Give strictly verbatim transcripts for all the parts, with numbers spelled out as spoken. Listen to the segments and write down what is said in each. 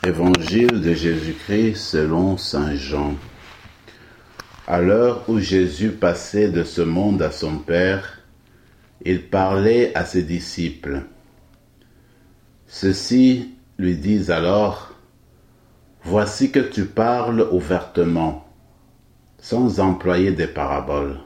Évangile de Jésus-Christ selon saint Jean. À l'heure où Jésus passait de ce monde à son Père, il parlait à ses disciples. Ceux-ci lui disent alors, « Voici que tu parles ouvertement, sans employer des paraboles.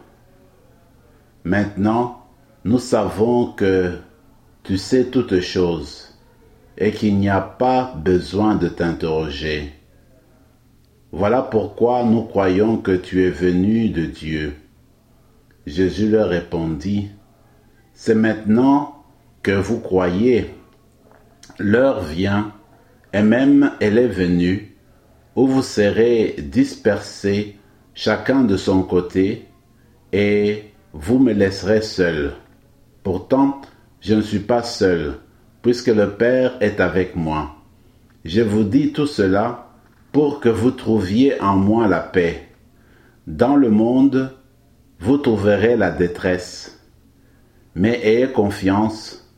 Maintenant, nous savons que tu sais toutes choses, et qu'il n'y a pas besoin de t'interroger. Voilà pourquoi nous croyons que tu es venu de Dieu. » Jésus leur répondit, « C'est maintenant que vous croyez. L'heure vient, et même elle est venue, où vous serez dispersés, chacun de son côté, et vous me laisserez seul. Pourtant, je ne suis pas seul, puisque le Père est avec moi. Je vous dis tout cela pour que vous trouviez en moi la paix. Dans le monde, vous trouverez la détresse. Mais ayez confiance,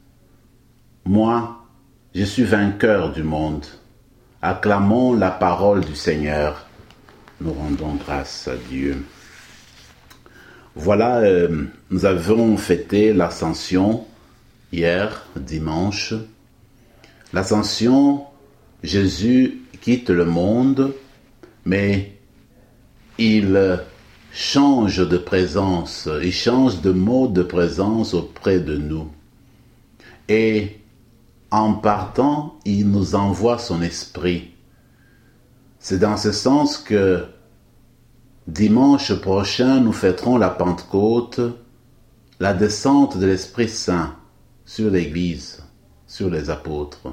moi, je suis vainqueur du monde. Acclamons la parole du Seigneur. Nous rendons grâce à Dieu. Voilà, euh, nous avons fêté l'Ascension hier, dimanche. L'Ascension, Jésus quitte le monde, mais il change de présence, il change de mode de présence auprès de nous. Et en partant, il nous envoie son esprit. C'est dans ce sens que dimanche prochain, nous fêterons la Pentecôte, la descente de l'Esprit Saint sur l'Église, sur les apôtres.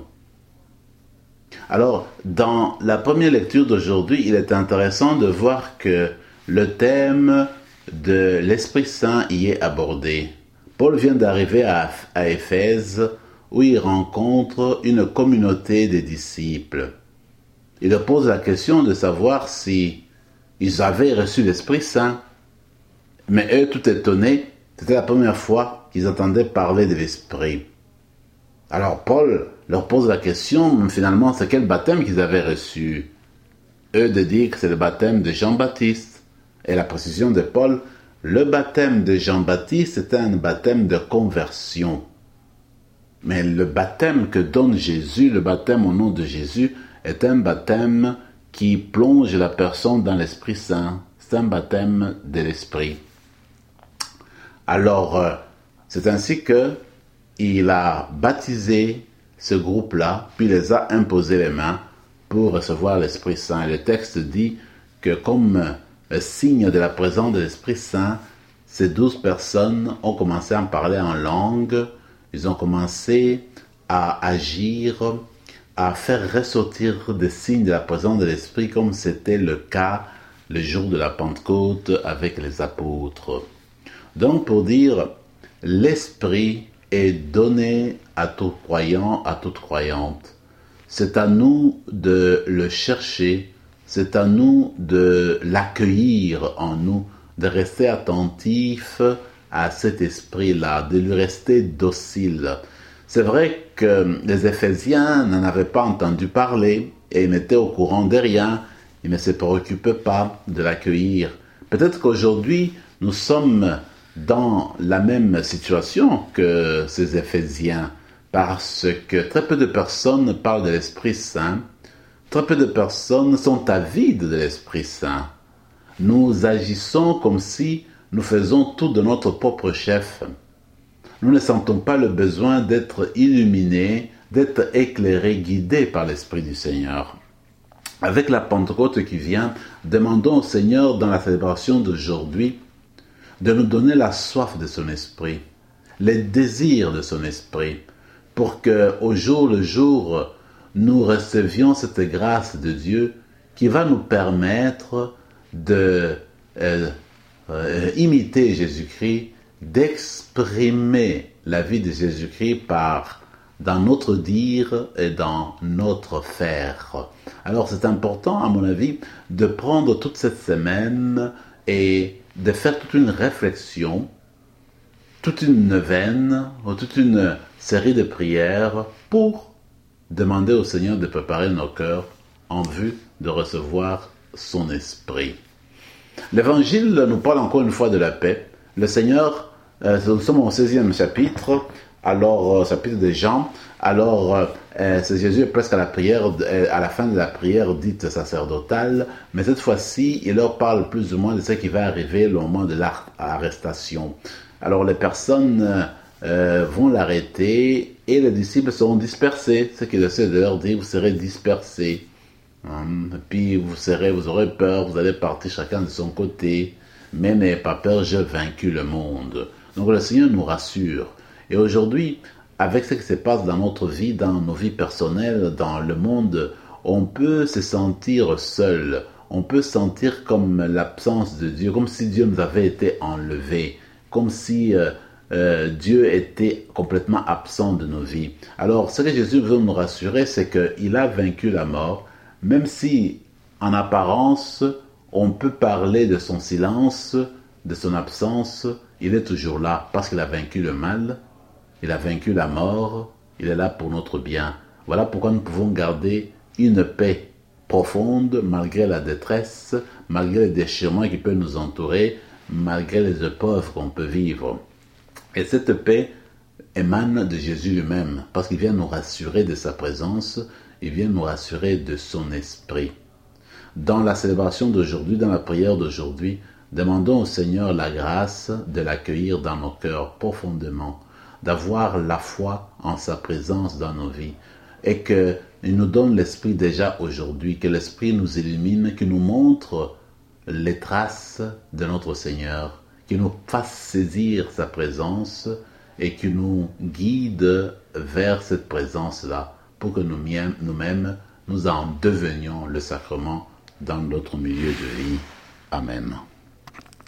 Alors, dans la première lecture d'aujourd'hui, il est intéressant de voir que le thème de l'Esprit Saint y est abordé. Paul vient d'arriver à, à Éphèse, où il rencontre une communauté de disciples. Il leur pose la question de savoir si ils avaient reçu l'Esprit Saint. Mais eux, tout étonnés, c'était la première fois qu'ils entendaient parler de l'Esprit. Alors Paul leur pose la question, finalement, c'est quel baptême qu'ils avaient reçu. Eux de dire que c'est le baptême de Jean-Baptiste. Et la précision de Paul, le baptême de Jean-Baptiste était un baptême de conversion. Mais le baptême que donne Jésus, le baptême au nom de Jésus, est un baptême qui plonge la personne dans l'Esprit Saint. C'est un baptême de l'Esprit. Alors, c'est ainsi que il a baptisé ce groupe-là, puis les a imposé les mains pour recevoir l'Esprit Saint. Et le texte dit que comme signe de la présence de l'Esprit Saint, ces douze personnes ont commencé à parler en langue, ils ont commencé à agir, à faire ressortir des signes de la présence de l'Esprit, comme c'était le cas le jour de la Pentecôte avec les apôtres. Donc, pour dire, l'Esprit est donné à tout croyant, à toute croyante. C'est à nous de le chercher, c'est à nous de l'accueillir en nous, de rester attentif à cet esprit-là, de lui rester docile. C'est vrai que les Éphésiens n'en avaient pas entendu parler et ils n'étaient au courant de rien, ils ne se préoccupaient pas de l'accueillir. Peut-être qu'aujourd'hui, nous sommes dans la même situation que ces Éphésiens, parce que très peu de personnes parlent de l'Esprit Saint, très peu de personnes sont avides de l'Esprit Saint. Nous agissons comme si nous faisons tout de notre propre chef. Nous ne sentons pas le besoin d'être illuminés, d'être éclairés, guidés par l'Esprit du Seigneur. Avec la Pentecôte qui vient, demandons au Seigneur dans la célébration d'aujourd'hui de nous donner la soif de son esprit, les désirs de son esprit, pour que au jour le jour, nous recevions cette grâce de Dieu qui va nous permettre de euh, euh, imiter Jésus-Christ, d'exprimer la vie de Jésus-Christ par dans notre dire et dans notre faire. Alors c'est important, à mon avis, de prendre toute cette semaine et de faire toute une réflexion, toute une neuvaine, ou toute une série de prières pour demander au Seigneur de préparer nos cœurs en vue de recevoir son esprit. L'Évangile nous parle encore une fois de la paix. Le Seigneur, euh, nous sommes au seizième chapitre, alors euh, chapitre de Jean, alors euh, c'est Jésus est presque à la prière, à la fin de la prière dite sacerdotale, mais cette fois-ci, il leur parle plus ou moins de ce qui va arriver au moment de l'arrestation. Alors les personnes euh, vont l'arrêter et les disciples seront dispersés. Ce qu'il essaie de leur dire, vous serez dispersés. Hum, puis vous serez, vous aurez peur, vous allez partir chacun de son côté, mais n'ayez pas peur, j'ai vaincu le monde. Donc le Seigneur nous rassure. Et aujourd'hui, avec ce qui se passe dans notre vie, dans nos vies personnelles, dans le monde, on peut se sentir seul, on peut sentir comme l'absence de Dieu, comme si Dieu nous avait été enlevé, comme si euh, euh, Dieu était complètement absent de nos vies. Alors, ce que Jésus veut nous rassurer, c'est qu'il a vaincu la mort, même si, en apparence, on peut parler de son silence, de son absence, il est toujours là parce qu'il a vaincu le mal, il a vaincu la mort, il est là pour notre bien. Voilà pourquoi nous pouvons garder une paix profonde malgré la détresse, malgré les déchirements qui peuvent nous entourer, malgré les épreuves qu'on peut vivre. Et cette paix émane de Jésus lui-même parce qu'il vient nous rassurer de sa présence, il vient nous rassurer de son esprit. Dans la célébration d'aujourd'hui, dans la prière d'aujourd'hui, demandons au Seigneur la grâce de l'accueillir dans nos cœurs profondément, d'avoir la foi en sa présence dans nos vies et qu'il nous donne l'Esprit déjà aujourd'hui, que l'Esprit nous illumine, qu'il nous montre les traces de notre Seigneur, qu'il nous fasse saisir sa présence et qu'il nous guide vers cette présence-là pour que nous-mêmes, nous-mêmes, nous en devenions le sacrement dans notre milieu de vie. Amen.